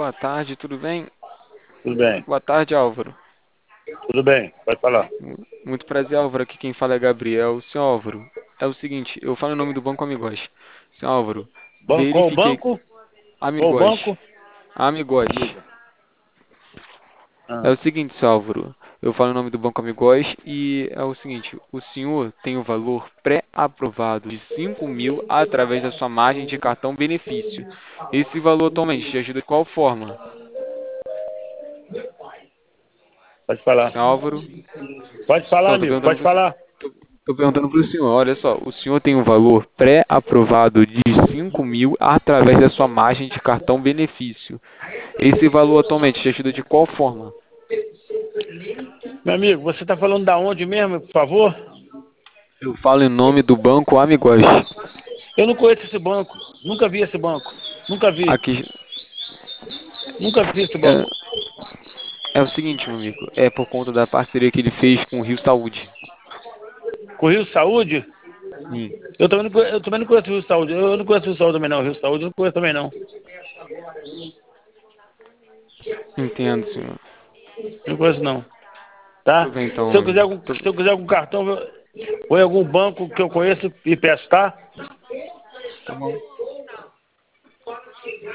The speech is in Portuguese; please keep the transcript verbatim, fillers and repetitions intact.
boa tarde, tudo bem? Tudo bem, Boa tarde, Álvaro. tudo bem, pode falar. Mu- Muito prazer, Álvaro. Aqui quem fala é Gabriel. Senhor Álvaro, é o seguinte, eu falo em nome do Banco Amigos. Senhor Álvaro, Banco, qual o verifiquei. banco? Qual o Amigos, banco? Amigos. Diga. É Ah, o seguinte, senhor Álvaro, eu falo em nome do Banco Amigos e é o seguinte, o senhor tem o valor pré-aprovado de cinco mil através da sua margem de cartão benefício. Esse valor atualmente te ajuda de qual forma? pode falar. Senhor Álvaro? Pode falar, Então, tô amigo, perguntando pode pro, sen- falar. tô, tô perguntando pro senhor, olha só, o senhor tem um valor pré-aprovado de cinco mil através da sua margem de cartão benefício. Esse valor atualmente te ajuda de qual forma? Meu amigo, você está falando da onde mesmo, por favor? Eu falo em nome do Banco Amigos. Eu não conheço esse banco, nunca vi esse banco, nunca vi, Aqui nunca vi esse é, banco. é o seguinte, meu amigo, é por conta da parceria que ele fez com o Rio Saúde. Com o Rio Saúde? Sim, Eu também não, conhe- eu também não conheço o Rio Saúde, eu não conheço o Rio Saúde também não, o Rio Saúde eu não conheço também não. entendo, senhor. Não conheço não, tá? Tudo bem então, Se eu meu quiser amigo. algum, Tu- se eu quiser algum cartão, ou em algum banco que eu conheço e peço, tá? Tá bom.